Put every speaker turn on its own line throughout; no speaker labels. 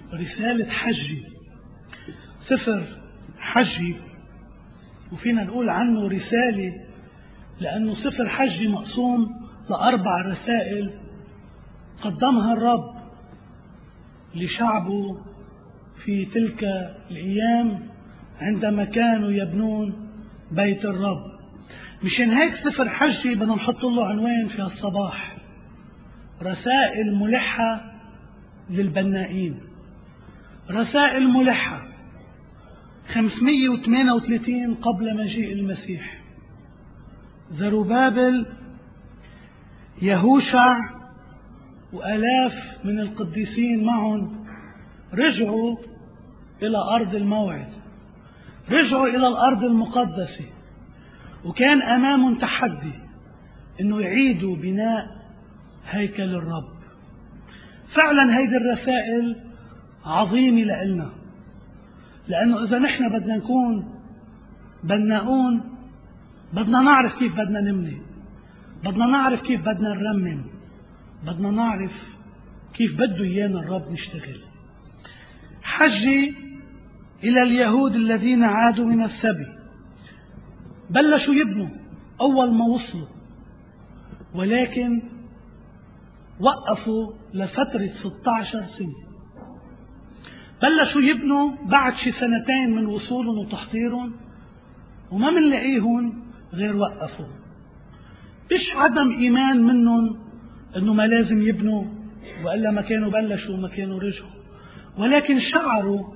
رسالة حجي، سفر حجي، وفينا نقول عنه رسالة لأنه سفر حجي مقسوم لأربع رسائل قدمها الرب لشعبه في تلك الأيام عندما كانوا يبنون بيت الرب. مشان هيك سفر حجي بدنا نحط له عنوان في الصباح: رسائل ملحة للبنائين. رسائل ملحة 538 قبل مجيء المسيح. زروبابل، يهوشع وآلاف من القديسين معهم رجعوا إلى أرض الموعد، رجعوا إلى الأرض المقدسة، وكان أمامهم تحدي إنه يعيدوا بناء هيكل الرب. فعلا هيدي الرسائل عظيمة لإلنا، لأنه إذا نحن بدنا نكون بناؤون بدنا نعرف كيف بدنا نبني، بدنا نعرف كيف بدنا نرمم، بدنا نعرف كيف بده إيانا الرب نشتغل. حجي إلى اليهود الذين عادوا من السبي، بلشوا يبنوا أول ما وصلوا، ولكن وقفوا لفترة 16 سنة. بلشوا يبنوا بعد شي سنتين من وصولهم وتحضيرهم، وما منلاقيهم غير وقفوا. مش عدم إيمان منهم إنه ما لازم يبنوا، وإلا ما كانوا بلشوا وما كانوا رجعوا، ولكن شعروا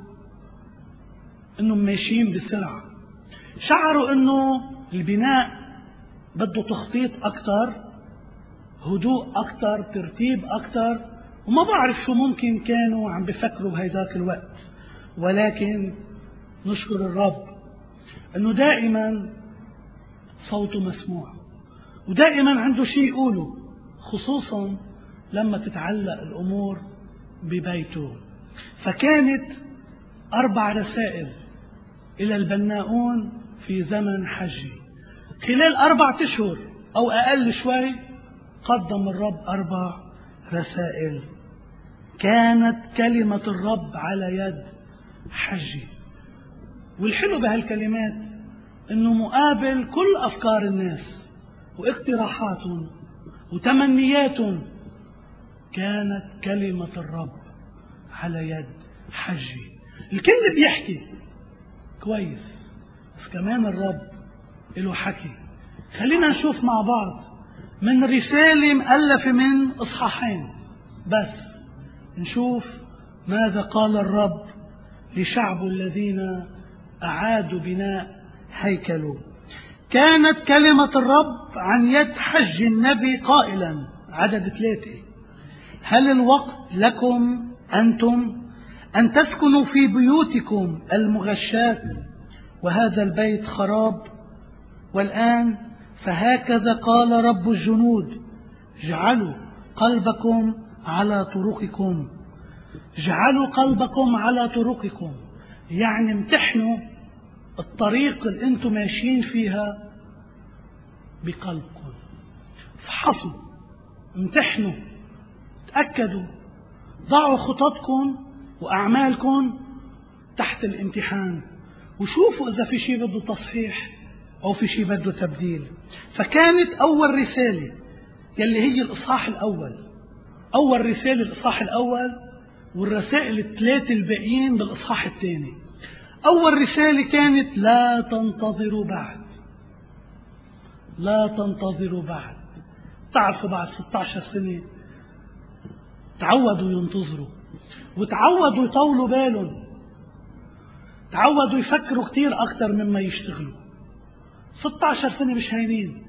إنهم ماشيين بسرعة، شعروا إنه البناء بده تخطيط أكتر، هدوء أكتر، ترتيب أكتر، وما بعرف شو ممكن كانوا عم بفكروا بهيداك الوقت. ولكن نشكر الرب إنه دائما صوته مسموع، ودائما عنده شيء يقوله، خصوصا لما تتعلق الأمور ببيته. فكانت 4 رسائل إلى البناؤون في زمن حجي. خلال 4 أشهر أو أقل شوي قدم الرب 4 رسائل. كانت كلمة الرب على يد حجي. والحلو بهالكلمات إنه مقابل كل أفكار الناس واقتراحاتهم وتمنياتهم، كانت كلمة الرب على يد حجي. الكل بيحكي كويس، بس كمان الرب له حكي. خلينا نشوف مع بعض من رسالة مؤلفة من إصحاحين بس، نشوف ماذا قال الرب لشعبه الذين أعادوا بناء هيكله. كانت كلمة الرب عن يد حج النبي قائلا، عدد 3: هل الوقت لكم أنتم أن تسكنوا في بيوتكم المغشاة وهذا البيت خراب؟ والآن فهكذا قال رب الجنود: اجعلوا قلبكم على طرقكم. اجعلوا قلبكم على طرقكم، يعني امتحنوا الطريق اللي انتم ماشيين فيها بقلبكم. فحصوا، امتحنوا، تأكدوا، ضعوا خططكم وأعمالكم تحت الامتحان، وشوفوا إذا في شيء بده تصحيح أو في شيء بده تبديل. فكانت أول رسالة يلي هي الإصحاح الأول، أول رسالة الإصحاح الأول، والرسائل ال3 الباقيين بالإصحاح الثاني. أول رسالة كانت: لا تنتظروا بعد، لا تنتظروا بعد. تعرفوا بعد 16 سنة تعودوا ينتظروا، وتعودوا يطولوا بالهم، تعودوا يفكروا كتير أكتر مما يشتغلوا. 16 سنة مش هينين.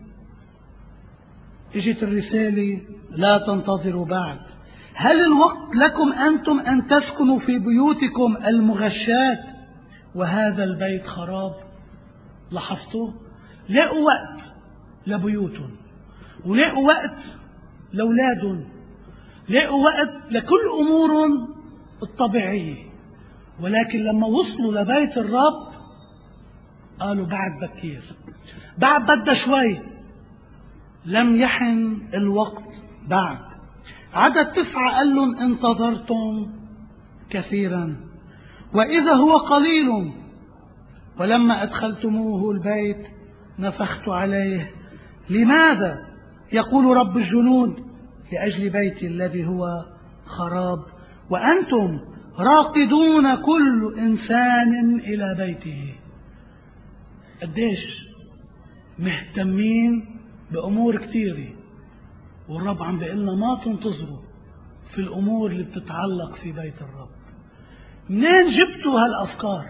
اجت الرسالة: لا تنتظروا بعد. هل الوقت لكم أنتم أن تسكنوا في بيوتكم المغشاة وهذا البيت خراب؟ لاحظتوا؟ لاقوا وقت لبيوتهم، ولاقوا وقت لأولادهم، لاقوا وقت لكل أمورهم الطبيعية، ولكن لما وصلوا لبيت الرب قالوا بعد بكير، بعد بدها شوي، لم يحن الوقت بعد. عدد 9 قال لهم: انتظرتم كثيرا وإذا هو قليل، ولما أدخلتموه البيت نفخت عليه. لماذا؟ يقول رب الجنود: لأجل بيتي الذي هو خراب، وأنتم راقدون كل إنسان إلى بيته. قديش مهتمين بأمور كثيرة، والرب عم بيقلنا ما تنتظروا في الأمور اللي بتتعلق في بيت الرب. منين جبتوا هالأفكار؟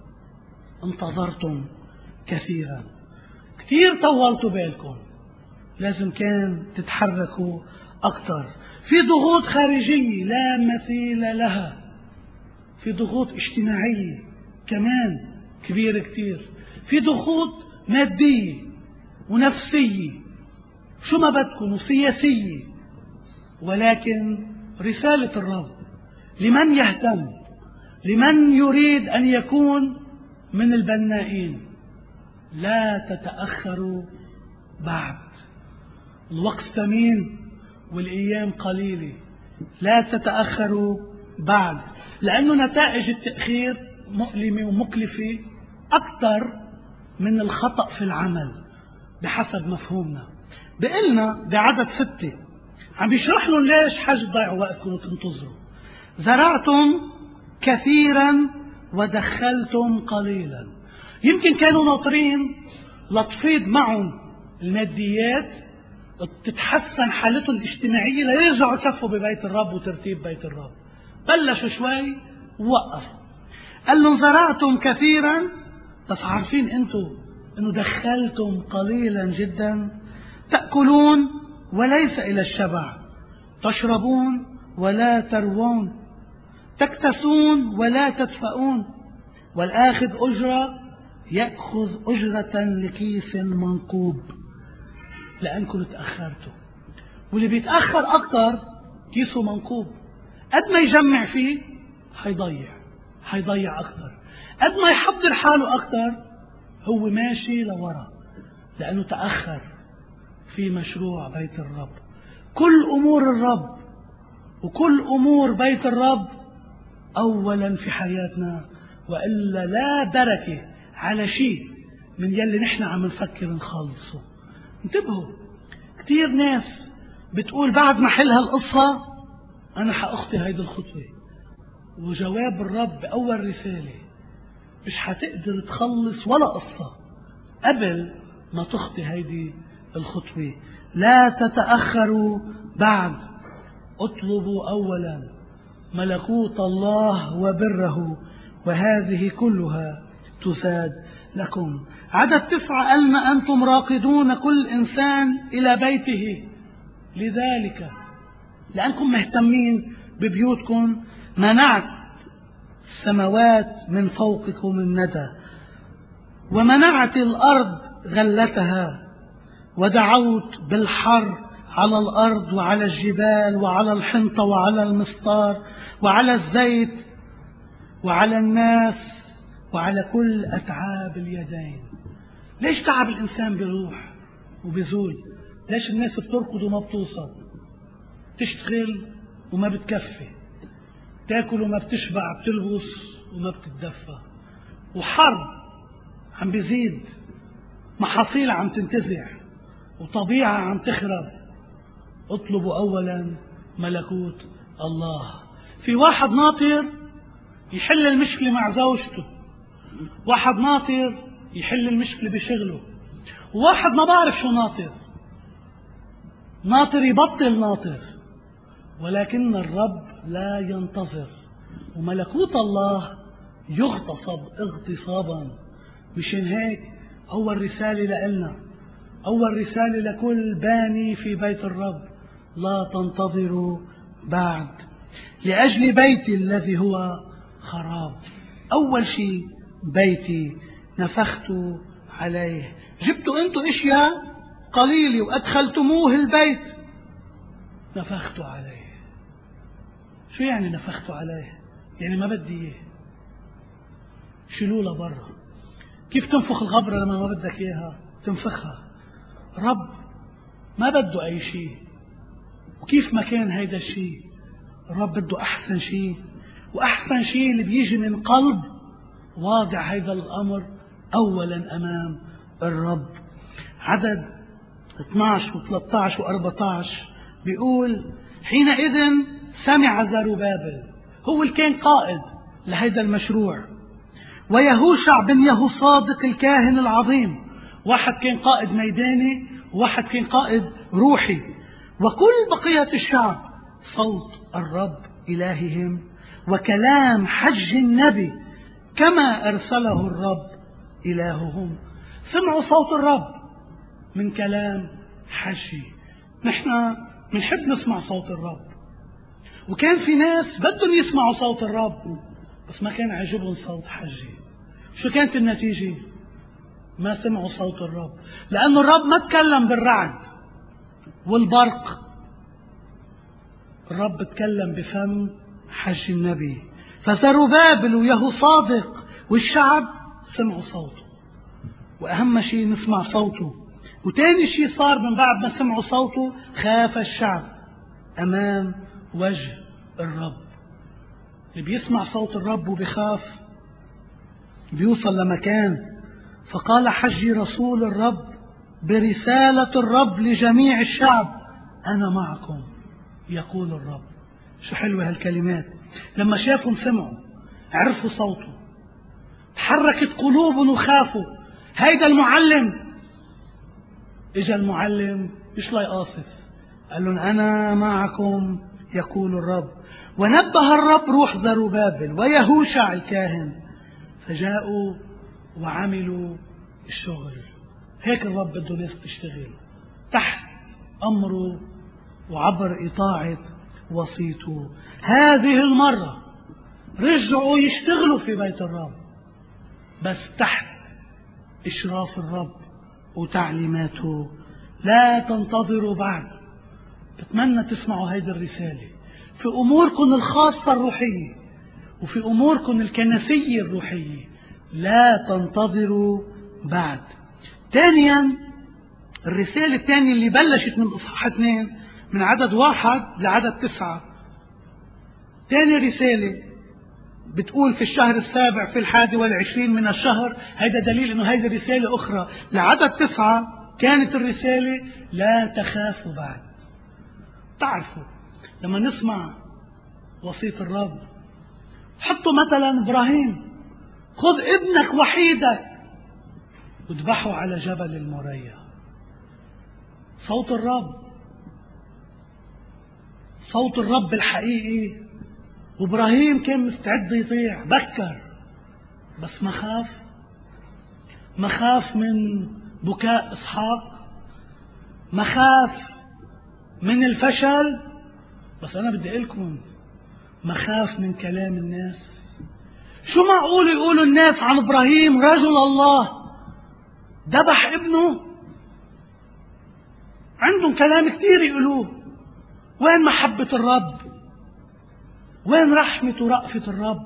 انتظرتم كثيرا، كثير طولتوا بالكم، لازم كان تتحركوا أكثر. في ضغوط خارجية لا مثيل لها، في ضغوط اجتماعية كمان كبيرة كثير، في ضغوط مادية ونفسية، شو ما بدكم، وسياسية. ولكن رسالة الرب لمن يهتم، لمن يريد أن يكون من البنائين: لا تتأخروا بعد. الوقت ثمين والأيام قليلة، لا تتأخروا بعد، لأنه نتائج التأخير مؤلمة ومكلفة أكثر من الخطأ في العمل بحسب مفهومنا. بقلنا بعدد 6 عم بيشرح لهم ليش حاجة تضيعوا وقتكم وتنتظروا. زرعتم كثيرا ودخلتم قليلا. يمكن كانوا ناطرين لتفيض معهم الماديات، تتحسن حالتهم الاجتماعية ليرجعوا يكفوا ببيت الرب وترتيب بيت الرب. بلشوا شوي ووقفوا. قال لهم: زرعتم كثيرا، بس عارفين انتم انه دخلتم قليلا جدا. تأكلون وليس إلى الشبع، تشربون ولا تروون، تكتسون ولا تدفئون، والآخذ أجرة يأخذ أجرة لكيس منقوب. لأنكم تأخرتوا، واللي بيتأخر أكتر كيسه منقوب. قد ما يجمع فيه حيضيع أكتر، قد ما يحضر حاله أكتر هو ماشي لورا، لأنه تأخر في مشروع بيت الرب. كل أمور الرب وكل أمور بيت الرب أولا في حياتنا، وإلا لا دركة على شيء من يلي نحن عم نفكر نخلصه. انتبهوا، كتير ناس بتقول بعد ما حل هالقصة أنا حأخطي هيدي الخطوة، وجواب الرب بأول رسالة: مش حتقدر تخلص ولا قصة قبل ما تخطي هيدي الخطوة. لا تتأخروا بعد، اطلبوا أولا ملكوت الله وبره، وهذه كلها تزاد لكم. عدد 9 قالنا: أنتم راقدون كل إنسان إلى بيته. لذلك لأنكم مهتمين ببيوتكم منعت السماوات من فوقكم الندى، ومنعت الأرض غلتها، ودعوت بالحر على الأرض وعلى الجبال وعلى الحنطة وعلى المسطار وعلى الزيت وعلى الناس وعلى كل أتعاب اليدين. ليش تعب الإنسان بيروح وبيزول؟ ليش الناس بتركض وما بتوصل، تشتغل وما بتكفي، تاكل وما بتشبع، بتلبس وما بتتدفى، وحر عم بيزيد، محاصيل عم تنتزع، وطبيعة عم تخرب. اطلبوا أولا ملكوت الله. في واحد ناطر يحل المشكلة مع زوجته، واحد ناطر يحل المشكلة بشغله، وواحد ما بعرف شو ناطر يبطل ناطر. ولكن الرب لا ينتظر، وملكوت الله يغتصب اغتصابا. مشان هيك أول رسالة لنا، أول رسالة لكل باني في بيت الرب: لا تنتظروا بعد، لأجل بيتي الذي هو خراب. أول شيء بيتي نفخت عليه. جبتوا أنتوا إشياء قليلة وأدخلتموه البيت، نفخت عليه. شو يعني نفخت عليه؟ يعني ما بدي إياه، شيلوه لبرا. كيف تنفخ الغبرة لما ما بدك إياها؟ تنفخها. رب ما بده أي شيء، وكيف ما كان هيدا الشيء الرب بده أحسن شيء، وأحسن شيء اللي بيجي من قلب واضع هذا الأمر أولا أمام الرب. عدد 12 و13 و14 بيقول: حينئذ سمع زروبابل، هو اللي كان قائد لهذا المشروع، ويهوشع بن يهوصادق الكاهن العظيم، واحد كان قائد ميداني وواحد كان قائد روحي، وكل بقية الشعب صوت الرب إلههم وكلام حج النبي كما أرسله الرب إلههم. سمعوا صوت الرب من كلام حجي. نحن بنحب نسمع صوت الرب، وكان في ناس بدهم يسمعوا صوت الرب بس ما كان عجبهم صوت حجي. شو كانت النتيجة؟ ما سمعوا صوت الرب، لأن الرب ما تكلم بالرعد والبرق، الرب تكلم بفم حج النبي. فزروبابل ويهوصادق والشعب سمعوا صوته، وأهم شيء نسمع صوته. وتاني شيء صار من بعد ما سمعوا صوته: خاف الشعب أمام وجه الرب. اللي بيسمع صوت الرب وبيخاف بيوصل لمكان. فقال حجي رسول الرب برسالة الرب لجميع الشعب: أنا معكم يقول الرب. شو حلوة هالكلمات. لما شافهم سمعوا، عرفوا صوته، تحركت قلوبهم وخافوا. هيدا المعلم، اجا المعلم مش لا يقاصف، قال لهم: أنا معكم يقول الرب. ونبه الرب روح زروبابل ويهوشع الكاهن، فجاءوا وعملوا الشغل. هيك الرب بده ناس تشتغل تحت أمره وعبر إطاعة وصيته. هذه المرة رجعوا يشتغلوا في بيت الرب بس تحت إشراف الرب وتعليماته. لا تنتظروا بعد. بتمنى تسمعوا هيدي الرسالة في أموركم الخاصة الروحية وفي أموركم الكنسية الروحية. لا تنتظروا بعد. ثانيا، الرسالة الثانية اللي بلشت من إصحاح 2 من عدد 1 لعدد 9. ثاني رسالة بتقول في الشهر السابع في 21 من الشهر. هذا دليل انه هذه رسالة اخرى. لعدد 9 كانت الرسالة: لا تخافوا بعد. تعرفوا لما نسمع وصية الرب، حطوا مثلا ابراهيم: خذ ابنك وحيدك واذبحه على جبل الموريا. صوت الرب، صوت الرب الحقيقي. وابراهيم كان مستعد يطيع، بكر، بس مخاف من بكاء اسحاق، مخاف من الفشل. بس انا بدي اقول لكم مخاف من كلام الناس. شو معقول يقولوا الناس عن ابراهيم رجل الله ذبح ابنه؟ عندهم كلام كثير يقولوه. وين محبة الرب؟ وين رحمة ورأفة الرب؟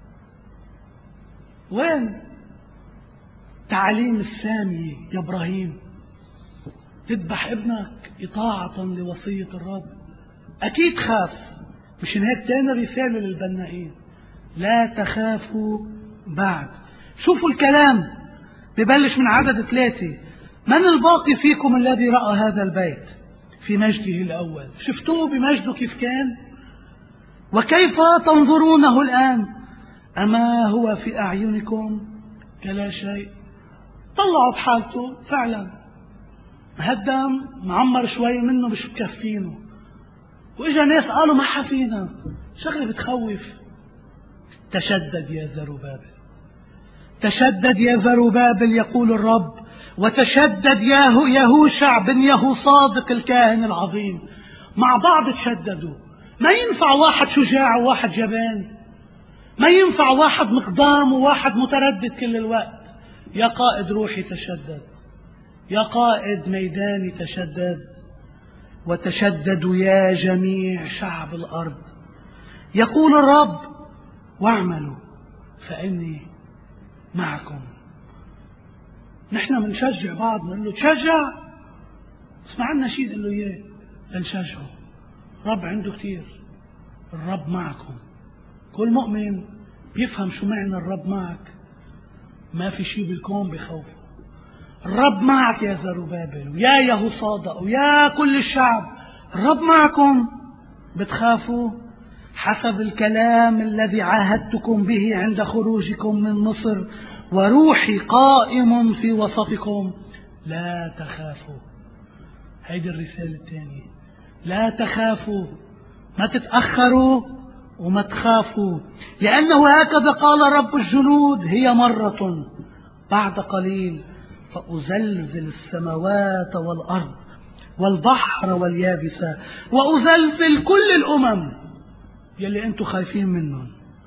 وين تعليم السامية يا إبراهيم؟ تذبح ابنك إطاعة لوصية الرب. أكيد خاف. مشان هيك تاني رسالة للبنائين: لا تخافوا بعد. شوفوا الكلام ببلش من عدد 3: من الباقي فيكم الذي رأى هذا البيت في مجده الأول؟ شفتوه بمجده كيف كان؟ وكيف تنظرونه الآن؟ أما هو في أعينكم كلا شيء؟ طلعوا بحالته فعلا، هدم معمر شوي منه مش بكفينه. وإجا ناس قالوا ما حفينا. شغلة بتخوف. تشدد يا زروبابل، تشدد يا زروبابل يقول الرب، وتشدد يا يهوشع بن يهوصادق الكاهن العظيم. مع بعض تشددوا. ما ينفع واحد شجاع وواحد جبان، ما ينفع واحد مقدام وواحد متردد كل الوقت. يا قائد روحي تشدد، يا قائد ميداني تشدد. وتشددوا يا جميع شعب الأرض يقول الرب، واعملوا فإني معكم. نحن بنشجع بعض، نقول له تشجع، اسمع عنا شيء نقول له اياه لنشجعه. الرب عنده كثير. الرب معكم كل مؤمن بيفهم شو معنى الرب معك. ما في شيء بالكون بخوفه. الرب معك يا زروبابل ويا يهوصادق ويا كل الشعب. الرب معكم. بتخافوا حسب الكلام الذي عاهدتكم به عند خروجكم من مصر، وروحي قائم في وسطكم. لا تخافوا. هيدي الرسالة الثانية. لا تخافوا، ما تتأخروا وما تخافوا، لأنه هكذا قال رب الجنود: هي مرة بعد قليل فأزلزل السماوات والأرض والبحر واليابسة، وأزلزل كل الأمم يلي أنتم خايفين منهم،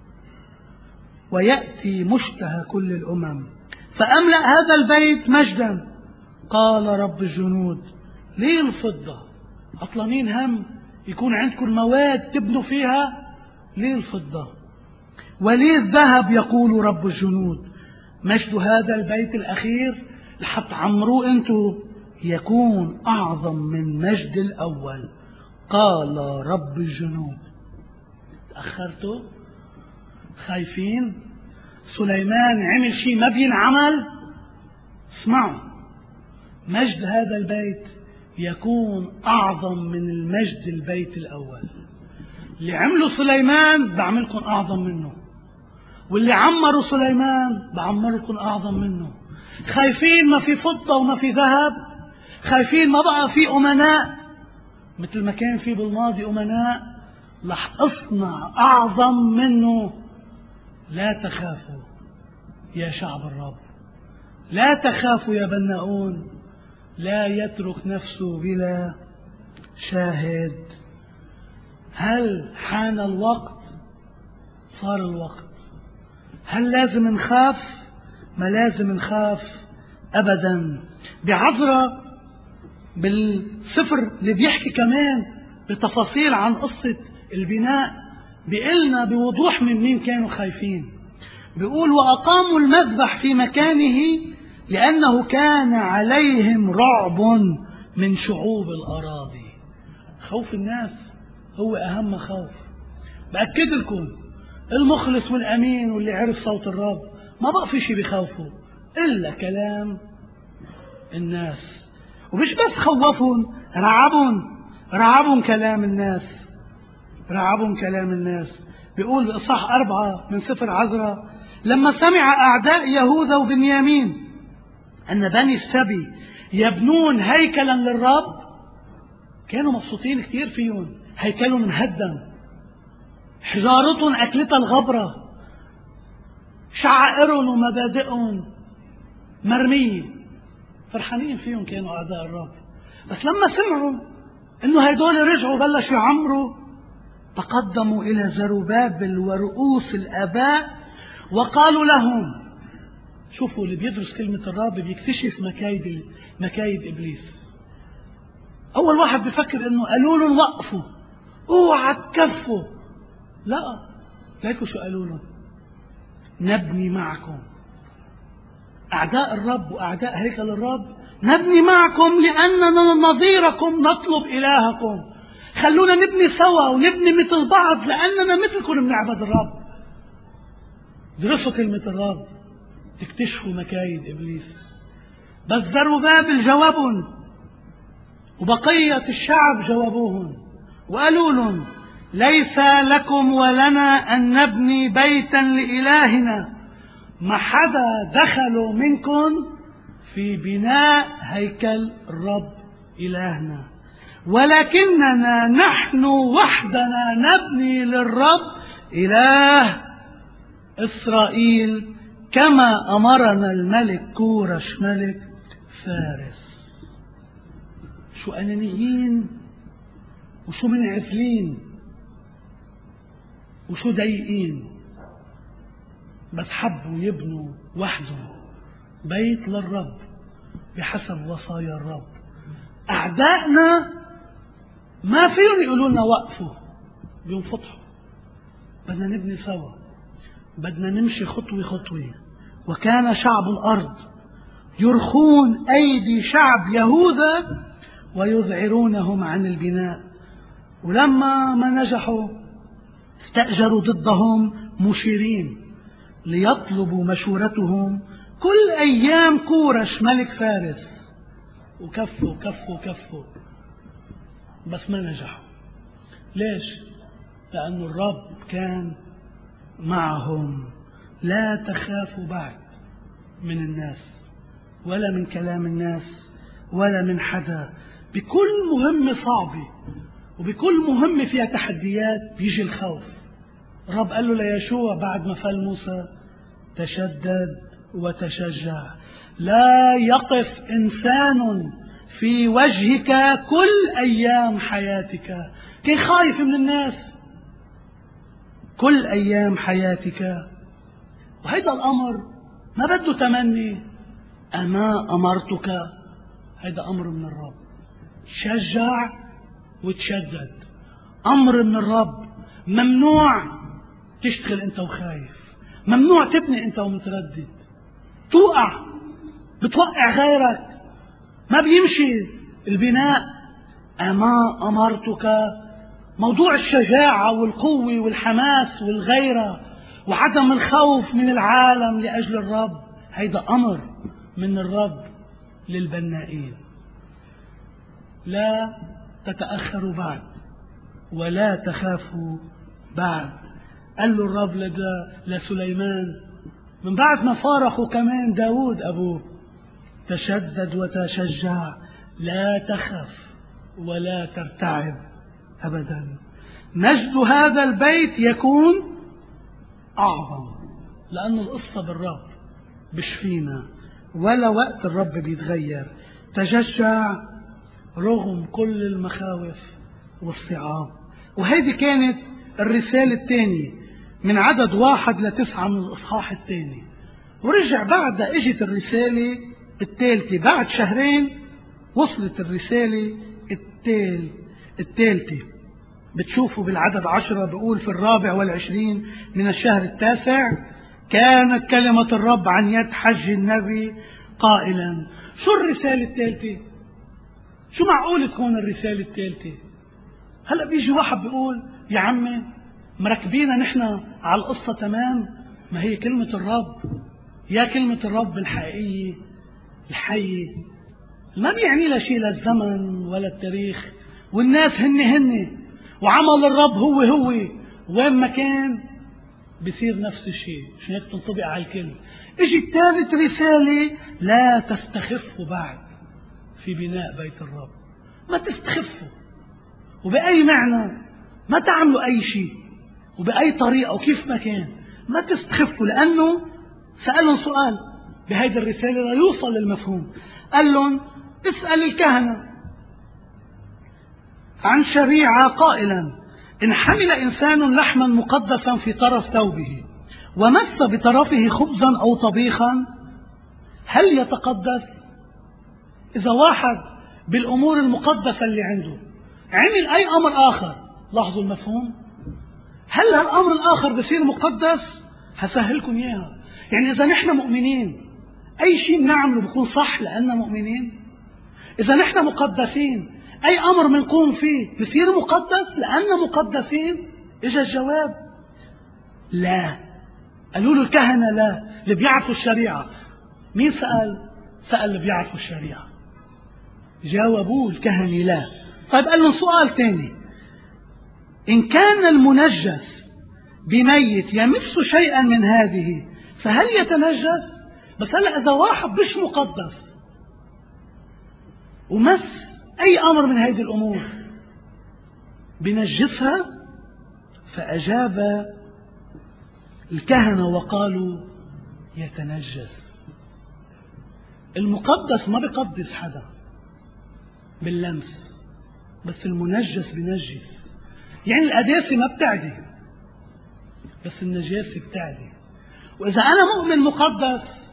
ويأتي مشتهى كل الأمم فأملأ هذا البيت مجدا، قال رب الجنود. ليه الفضة؟ عطلانين هم يكون عندكم مواد تبنوا فيها؟ ليه الفضة؟ وليه الذهب؟ يقول رب الجنود. مجد هذا البيت الأخير لحد عمروه أنتم يكون أعظم من مجد الأول، قال رب الجنود. تأخرتوا؟ خايفين؟ سليمان عمل شيء ما بينعمل؟ اسمعوا، مجد هذا البيت يكون أعظم من المجد البيت الأول. اللي عمله سليمان بعملكم أعظم منه، واللي عمروا سليمان بعمركم أعظم منه. خايفين ما في فضة وما في ذهب؟ خايفين ما بقى في أمناء مثل ما كان في بالماضي أمناء؟ رح أصنع أعظم منه. لا تخافوا يا شعب الرب، لا تخافوا يا بناؤون. لا يترك نفسه بلا شاهد. هل حان الوقت؟ صار الوقت. هل لازم نخاف؟ ما لازم نخاف أبدا. بعذرة بالسفر اللي بيحكي كمان بتفاصيل عن قصة البناء بيقلنا بوضوح من مين كانوا خايفين. بيقول: وأقاموا المذبح في مكانه لأنه كان عليهم رعب من شعوب الأراضي. خوف الناس هو أهم خوف. بأكد لكم المخلص والأمين واللي عرف صوت الرب ما بقى في شيء بخوفه إلا كلام الناس. ومش بس خوفهم، رعبهم كلام الناس. رعبهم كلام الناس. بيقول بإصحاح 4 من سفر عزرا: لما سمع أعداء يهوذا وبنيامين أن بني السبي يبنون هيكلا للرب، كانوا مبسوطين كتير فيهم. هيكلهم مهدم، حجارتهم أكلتها الغبرة، شعائرهم ومبادئهم مرمية. فرحانين فيهم كانوا أعداء الرب. بس لما سمعوا إنه هيدول رجعوا بلشوا يعمروا، تقدموا إلى زروبابل ورؤوس الآباء وقالوا لهم. شوفوا، اللي بيدرس كلمة الرب بيكتشف مكايد إبليس. أول واحد بيفكر إنه قالوا لهم وقفوا، اوعى تكفوا. لا، ليكوا شو قالوا لهم: نبني معكم. أعداء الرب وأعداء هيكل الرب: نبني معكم لأننا نظيركم نطلب إلهكم. خلونا نبني سوا ونبني مثل بعض لأننا مثلكم بنعبد الرب. درسوا كلمة الرب تكتشفوا مكايد إبليس. بس زروبابل جاوبهم وبقية الشعب جاوبوهم وقالوا لهم: ليس لكم ولنا أن نبني بيتا لإلهنا. ما حدا دخلوا منكم في بناء هيكل الرب إلهنا، ولكننا نحن وحدنا نبني للرب إله إسرائيل كما أمرنا الملك كورش ملك فارس. شو أنانيين وشو منعزلين وشو ضيقين، بس حبوا يبنوا وحدهم بيت للرب بحسب وصايا الرب. أعدائنا ما فيهم يقولوا لنا وقفوا، بينفضحوا. بدنا نبني سوا، بدنا نمشي خطوة خطوة. وكان شعب الأرض يرخون أيدي شعب يهوذا ويذعرونهم عن البناء. ولما ما نجحوا استأجروا ضدهم مشيرين ليطلبوا مشورتهم كل أيام كورش ملك فارس، وكفوا كفوا كفوا بس ما نجحوا. ليش؟ لأن الرب كان معهم. لا تخافوا بعد من الناس ولا من كلام الناس ولا من حدا. بكل مهمة صعبة وبكل مهمة فيها تحديات بيجي الخوف. الرب قال له ليشوع بعد ما فال موسى: تشدد وتشجع، لا يقف إنسان في وجهك كل أيام حياتك. كان خايف من الناس كل أيام حياتك. وهيدا الأمر ما بده تمني. أما أمرتك، هيدا أمر من الرب. شجع وتشدد، أمر من الرب. ممنوع تشتغل أنت وخايف، ممنوع تبني أنت ومتردد. توقع بتوقع غيرك، ما بيمشي البناء. أما أمرتك، موضوع الشجاعة والقوة والحماس والغيرة وعدم الخوف من العالم لأجل الرب، هيدا أمر من الرب للبنائين. لا تتأخروا بعد ولا تخافوا بعد. قال له الرب لسليمان من بعد ما فارقوا كمان داود أبوه: تشدد وتشجع، لا تخف ولا ترتعب أبدا. مجد هذا البيت يكون أعظم، لأن القصة بالرب مش فينا ولا وقت الرب بيتغير. تشجع رغم كل المخاوف والصعاب. وهذه كانت الرسالة الثانية من عدد 1-9 من الإصحاح الثاني. ورجع بعدها اجت الرسالة الثالثة. بعد شهرين وصلت الرسالة الثالثة. بتشوفوا بالعدد 10 بيقول: في 24 من الشهر التاسع كانت كلمة الرب عن يد حج النبي قائلا. شو الرسالة الثالثة؟ شو معقول تكون الرسالة الثالثة؟ هلأ بيجي واحد بيقول: يا عمي مركبينا نحن على القصة تمام. ما هي كلمة الرب، يا كلمة الرب الحقيقية الحية، ما بيعني لها شيء للزمن ولا التاريخ، والناس هن وعمل الرب هو وين ما كان بيصير نفس الشيء. عشان هيك تنطبق على الكل. اجي الثالث رسالة: لا تستخفوا بعد في بناء بيت الرب. ما تستخفوا، وبأي معنى ما تعملوا أي شيء، وبأي طريقة وكيف ما كان ما تستخفوا. لأنه سألهم سؤال بهيدي الرسالة لا يوصل للمفهوم. قال لهم: اسأل الكهنة عن شريعة قائلا: إن حمل إنسان لحما مقدسا في طرف ثوبه ومس بطرفه خبزا أو طبيخا هل يتقدس؟ إذا واحد بالأمور المقدسة اللي عنده عمل أي أمر آخر، لاحظوا المفهوم، هل هالأمر الآخر بصير مقدس؟ هسهلكم إياها. يعني إذا نحن مؤمنين أي شيء بنعمله بيكون صح لأننا مؤمنين. إذا نحن مقدسين أي أمر بنقوم فيه بصير مقدس لأننا مقدسين. إجا الجواب: لا. قالوا له الكهنة لا، اللي بيعرفوا الشريعة. مين سأل؟ سأل اللي بيعرفوا الشريعة. جاوبوه الكهنة لا. طيب قال لهم سؤال تاني: إن كان المنجس بميت يمس شيئا من هذه فهل يتنجس؟ بس هلا إذا واحد مش مقدس ومس أي أمر من هذه الأمور بنجسها؟ فأجاب الكهنة وقالوا: يتنجس. المقدس ما بيقدس حدا باللمس، بس المنجس بنجس. يعني القداسة ما بتعدي، بس النجاسة بتعدي. وإذا أنا مؤمن مقدس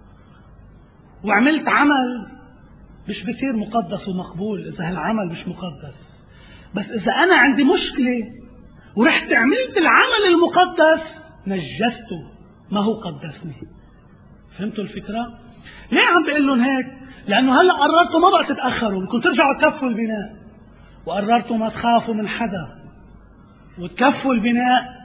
وعملت عمل مش بصير مقدس ومقبول إذا هالعمل مش مقدس. بس إذا أنا عندي مشكلة ورحت عملت العمل المقدس نجسته، ما هو قدسني. فهمتوا الفكرة؟ ليه عم بقول لهم هيك؟ لأنه هلأ قررتوا ما بقى تتأخروا، بدكم ترجعوا تكفوا البناء، وقررتوا ما تخافوا من حدا وتكفوا البناء.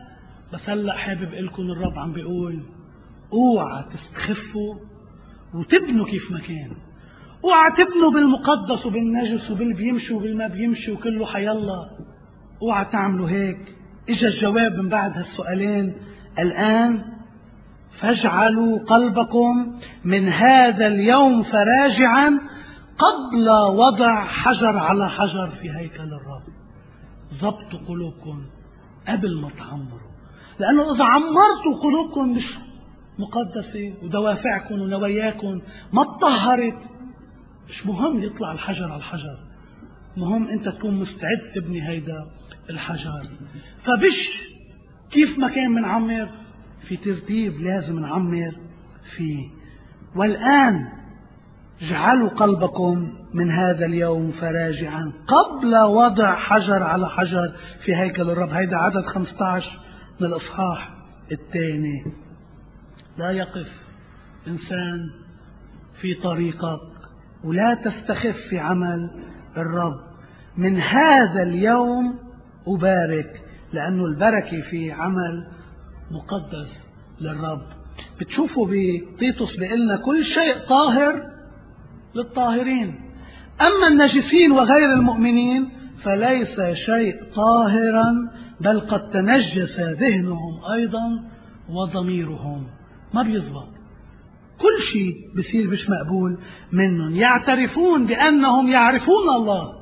بس هلأ حابب لكم الرب عم بيقول اوعى تستخفوا وتبنوا كيف ما كان. اوعى تبنوا بالمقدس وبالنجس وباللي بيمشي وبالما بيمشي وكله حيالله. اوعى تعملوا هيك. اجا الجواب من بعد هالسؤالين: الآن فاجعلوا قلبكم من هذا اليوم فراجعا قبل وضع حجر على حجر في هيكل الرب. ضبطوا قلوبكم قبل ما تعمروا، لأنه إذا عمرتوا قلوبكم مش مقدسة ودوافعكم ونواياكم ما تطهرت، مش مهم يطلع الحجر على الحجر، مهم أنت تكون مستعد تبني هيدا الحجر. فبش كيف ما كان منعمر، في ترتيب لازم نعمر فيه. والآن اجعلوا قلبكم من هذا اليوم فراجعا قبل وضع حجر على حجر في هيكل الرب. هيدا عدد 15 من الإصحاح الثاني. لا يقف إنسان في طريقك ولا تستخف في عمل الرب. من هذا اليوم أبارك، لأنه البركة في عمل مقدس للرب. بتشوفوا بتيتوس بيقلنا كل شيء طاهر للطاهرين، أما النجسين وغير المؤمنين فليس شيء طاهرا، بل قد تنجس ذهنهم أيضا وضميرهم. ما بيزبط، كل شيء بصير مش مقبول منهم. يعترفون بأنهم يعرفون الله،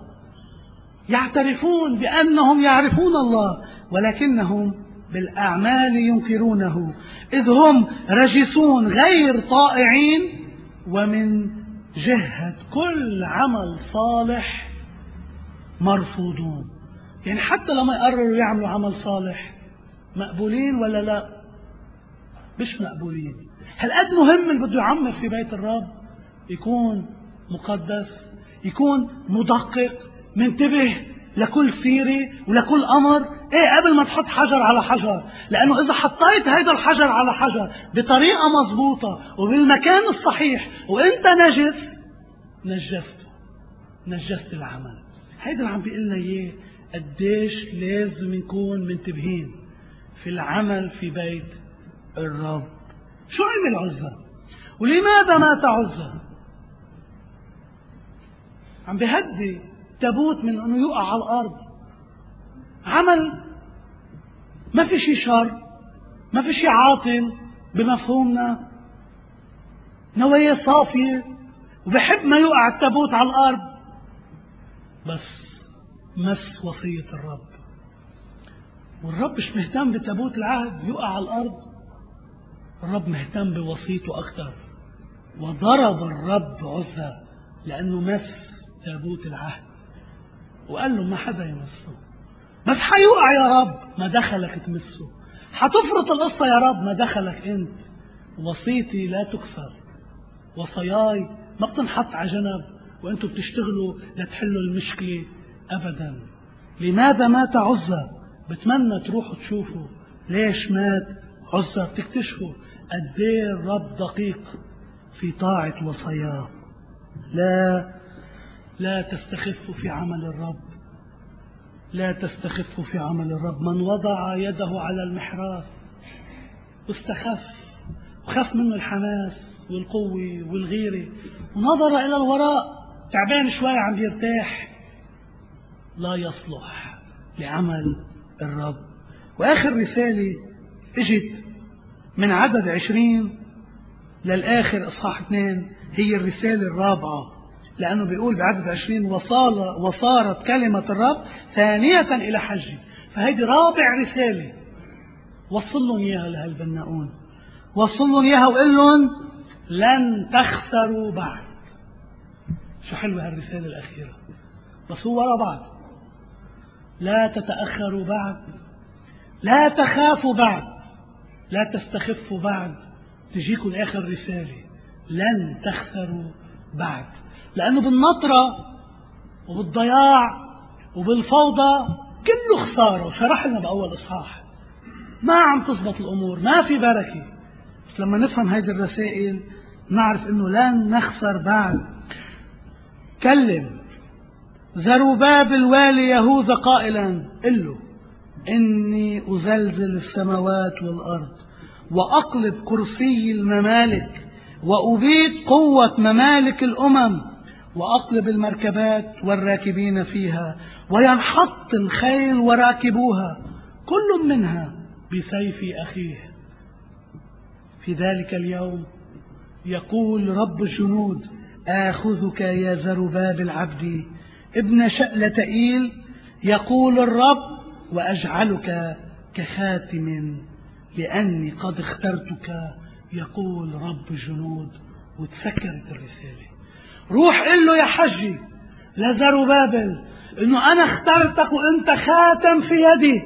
يعترفون بأنهم يعرفون الله، ولكنهم بالأعمال ينكرونه، إذ هم رجسون غير طائعين، ومن جهة كل عمل صالح مرفوضون. يعني حتى لما يقرروا يعملوا عمل صالح مقبولين ولا لا؟ مش مقبولين. هالقد مهم اللي بده يعمر في بيت الرب يكون مقدس، يكون مدقق، منتبه لكل سيرة ولكل أمر. إيه قبل ما تحط حجر على حجر، لأنه إذا حطيت هيدا الحجر على حجر بطريقة مضبوطة وبالمكان الصحيح وإنت نجس، نجست العمل. هيدا اللي عم بيقلنا إياه قديش لازم نكون منتبهين في العمل في بيت الرب. شو عمل عزة؟ ولماذا مات عزة؟ عم بهدي تابوت من انه يقع على الارض. عمل ما في شيء شر، ما في شيء عاطل بمفهومنا، نوايا صافية وبحب ما يقع التابوت على الارض، بس مس وصية الرب. والرب مش مهتم بتابوت العهد يقع على الارض، الرب مهتم بوصيته اكثر. وضرب الرب عزة لانه مس تابوت العهد، وقال له ما حدا يمسه، بس حيوقع يا رب، ما دخلك تمسه. حتفرط القصة يا رب، ما دخلك انت. وصيتي لا تكسر، وصاياي ما بتنحط على جنب وانتم بتشتغلوا لتحلوا المشكلة ابدا. لماذا مات عزة؟ بتمنى تروحوا تشوفوا ليش مات عزة، بتكتشفوا قد ايه الرب دقيق في طاعة وصاياه. لا تستخفوا في عمل الرب، لا تستخفوا في عمل الرب. من وضع يده على المحراث واستخف وخاف منه الحماس والقوة والغيرة ونظر إلى الوراء تعبان شوي عم بيرتاح، لا يصلح لعمل الرب. وآخر رسالة اجت من عدد 20 للآخر إصحاح 2، هي الرسالة الرابعة، لأنه بيقول بعدد 20 وصارت كلمة الرب ثانية إلى حجي. فهيدي رابع رسالة وصل لهم إياها لهالبناؤون، وصل لهم إياها وقل لهم لن تخسروا بعد. شو حلوة هالرسالة الأخيرة، بس هو ورا بعض. لا تتأخروا بعد، لا تخافوا بعد، لا تستخفوا بعد. تجيكم آخر رسالة لن تخسروا بعد. لأنه بالنطرة وبالضياع وبالفوضى كله خسارة، وشرح لنا بأول إصحاح ما عم تزبط الأمور، ما في بركة. بس لما نفهم هذه الرسائل نعرف أنه لن نخسر بعد. كلم زروبابل والي يهوذا قائلا، قل له إني أزلزل السماوات والأرض وأقلب كرسي الممالك وأبيد قوة ممالك الأمم وأقلب المركبات والراكبين فيها وينحط الخيل وراكبوها كل منها بسيف أخيه. في ذلك اليوم يقول رب الجنود آخذك يا زربابل عبدي ابن شألتئيل يقول الرب وأجعلك كخاتم لأني قد اخترتك يقول رب الجنود. وتسكرت الرسالة. روح قل له يا حجي لزربابل إنه أنا اخترتك وأنت خاتم في يدي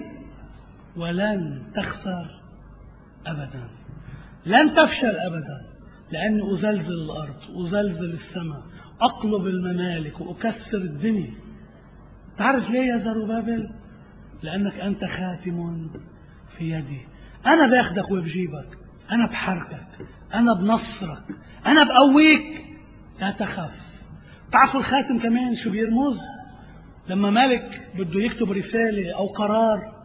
ولن تخسر أبدا، لن تفشل أبدا، لأني أزلزل الأرض وأزلزل السماء أقلب الممالك وأكسر الدنيا. تعرف ليه يا زربابل؟ لأنك أنت خاتم في يدي. أنا باخدك وبجيبك، أنا بحركك، أنا بنصرك، أنا بقويك، لا تخاف. تعرفوا الخاتم كمان شو بيرمز؟ لما ملك بده يكتب رسالة أو قرار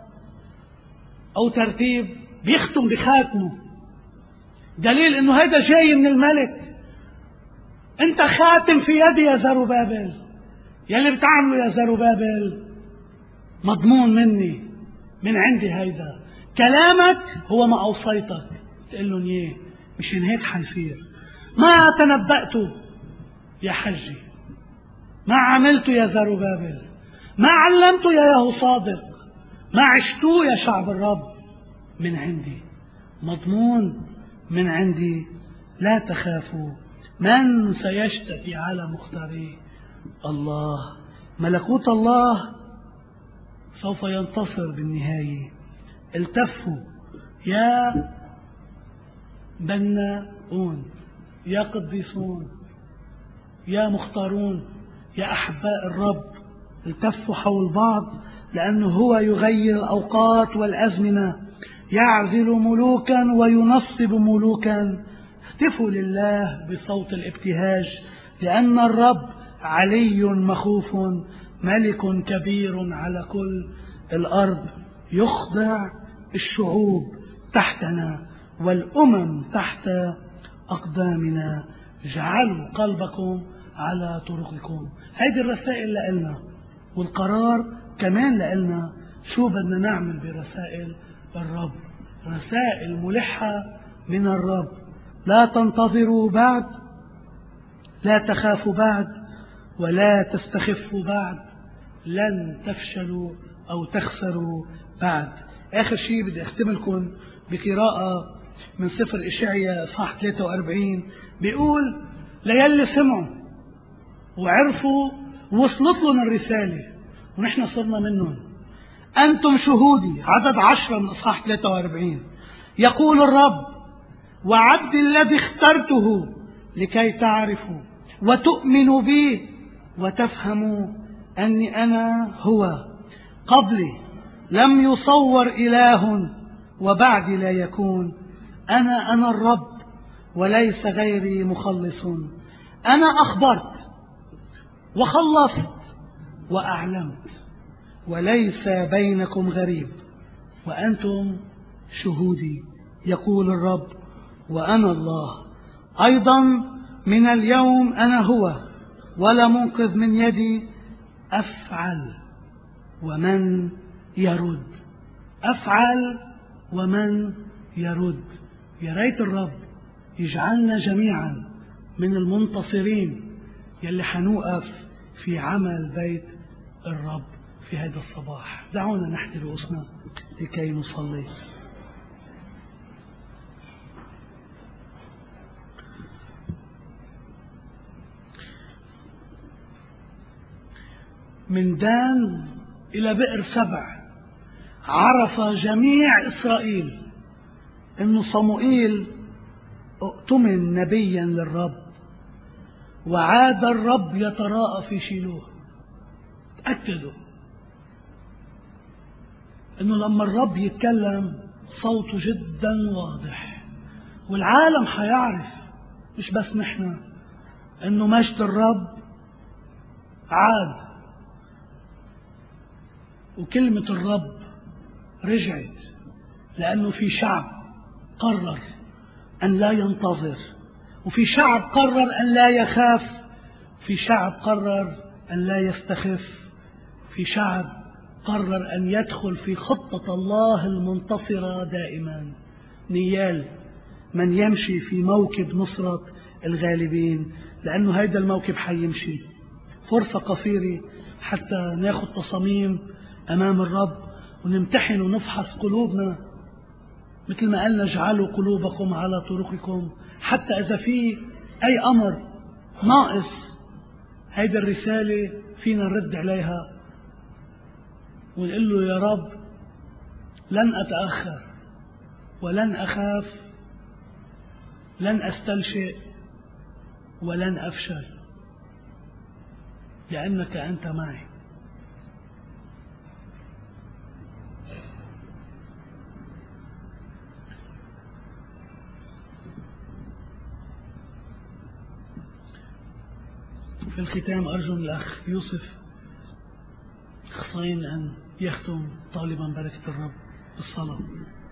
أو ترتيب بيختم بخاتمه، دليل إنه هذا جاي من الملك. أنت خاتم في يدي يا زربابل، يلي بتعمله يا زربابل مضمون مني، من عندي. هيدا كلامك هو ما أوصيتك تقول لهم إياه، مشان هيك حيصير. ما تنبأته يا حجي، ما عملته يا زربابل، ما علمته يا يهوصادق، ما عشتوه يا شعب الرب، من عندي، مضمون من عندي. لا تخافوا. من سيشتكي على مختاريه؟ الله. ملكوت الله سوف ينتصر بالنهاية. التفوا يا بناؤون، يا قديسون، يا مختارون، يا أحباء الرب، التفوا حول بعض، لأنه هو يغير الأوقات والأزمنة، يعزل ملوكا وينصب ملوكا. اهتفوا لله بصوت الابتهاج، لأن الرب علي مخوف، ملك كبير على كل الأرض. يخضع الشعوب تحتنا والأمم تحت أقدامنا. اجعلوا قلبكم على طرقكم. هذه الرسائل لنا، والقرار كمان لنا. شو بدنا نعمل برسائل الرب؟ رسائل ملحة من الرب. لا تنتظروا بعد، لا تخافوا بعد، ولا تستخفوا بعد، لن تفشلوا أو تخسروا بعد. آخر شيء بدي أختملكم بقراءة من سفر إشعياء صح 43. بيقول ليلي سمعوا وعرفوا ووصلت لهم الرسالة ونحن صرنا منهم. أنتم شهودي، عدد 10 من إصحاح 43. يقول الرب وعبدي الذي اخترته لكي تعرفوا وتؤمنوا بي وتفهموا أني أنا هو. قبلي لم يصور إله وبعدي لا يكون. أنا الرب وليس غيري مخلص. أنا أخبرت وخلصت وأعلمت، وليس بينكم غريب، وأنتم شهودي، يقول الرب. وأنا الله أيضا من اليوم أنا هو، ولا منقذ من يدي. أفعل ومن يرد، أفعل ومن يرد. يا ريت الرب يجعلنا جميعا من المنتصرين يلي حنوقف في عمل بيت الرب في هذا الصباح. دعونا نحن رؤوسنا لكي نصلي. من دان إلى بئر سبع عرف جميع إسرائيل أن صموئيل اؤتمن نبيا للرب، وعاد الرب يتراءى في شيلوه. تأكدوا أنه لما الرب يتكلم صوته جدا واضح، والعالم حيعرف، مش بس نحن، أنه مجد الرب عاد، وكلمة الرب رجعت، لأنه في شعب قرر أن لا ينتظر، وفي شعب قرر أن لا يخاف، في شعب قرر أن لا يستخف، في شعب قرر أن يدخل في خطة الله المنتصرة دائما. نيال من يمشي في موكب نصرة الغالبين، لأنه هيدا الموكب حيمشي. فرصة قصيرة حتى ناخد تصاميم أمام الرب ونمتحن ونفحص قلوبنا، مثل ما قالنا اجعلوا قلوبكم على طرقكم، حتى إذا في أي أمر ناقص هيدا الرسالة فينا نرد عليها ونقول له يا رب لن أتأخر ولن أخاف، لن أستلشئ ولن أفشل، لأنك أنت معي. في الختام أرجو من الأخ يوسف خصين أن يختم طالبا بركة الرب بالصلاة.